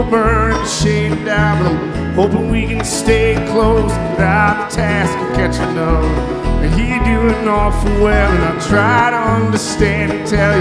slow burn, shade down. But I'm hoping we can stay close without the task of catching up. And he doing awful well, and I try to understand and tell